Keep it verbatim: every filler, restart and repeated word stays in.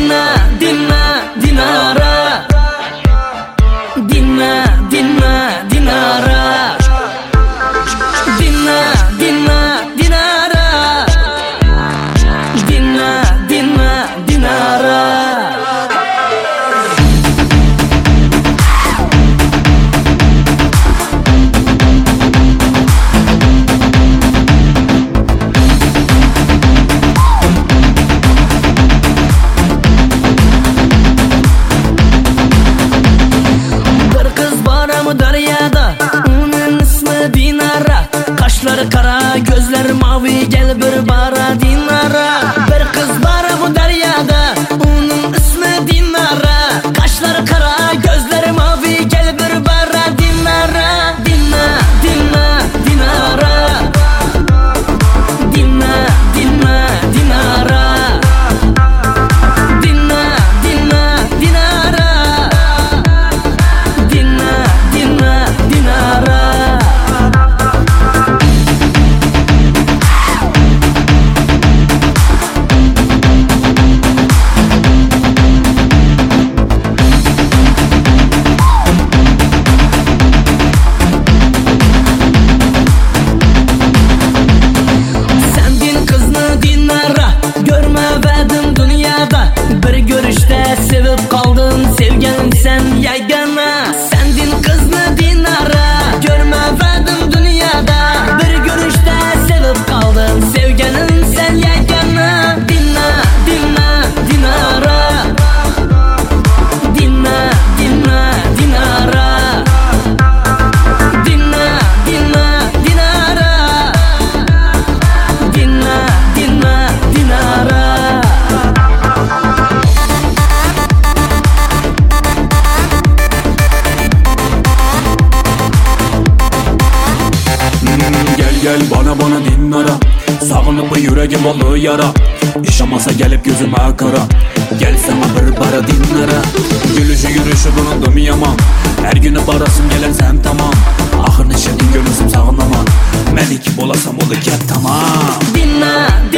dinle, dinle, dinara. Dinle, dinle, dinara. Dinle, dinle, dinara. Dinle, dinle, dinara. Deryada, onun ismi Dinara. Kaşları kara, gözleri mavi, gel bir bara Dinara. Bir kız var bu deryada, onun ismi Dinara. Kaşları kara, gözleri mavi, gel bir bara Dinara. Dinle, dinle, Dinara. Dinle, dinle, Dinara. Dinle, dinle, Dinara. Dinle, dinle, Dinara. Sen din kızını Dinara, görmevedin dünyada. Bir görüşte sevip kaldın, sevgenin sen yegana. Sen din kızını Dinara, görmevedin dünyada. Bir görüşte sevip kaldın, sevgenin sen yegana. Dinle, dinle, Dinara. Dinle, dinle, Dinara. Dinle, dinle, Dinara. Dinle, dinle, Dinara. Gel gel bana bana Dinara. Sağınıp bu yüreğim oldu yara. İşamasa gelip gözüme kara. Gel sana bir para Dinara. Gülüşü yürüyüşü bulundum yaman. Her günü barasım gelen sen tamam. Ahır neşedin gönlüsüm sağınlaman. Melik bolasam oldu ket tamam. Dinle,